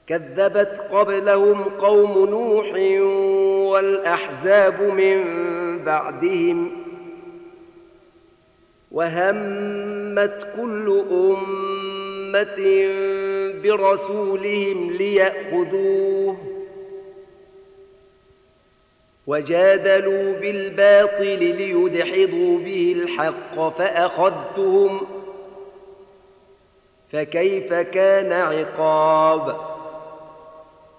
كذبت قبلهم قوم نوح والأحزاب من بعدهم وهمت كل أمة برسولهم ليأخذوه وجادلوا بالباطل ليدحضوا به الحق فأخذتهم فكيف كان عقاب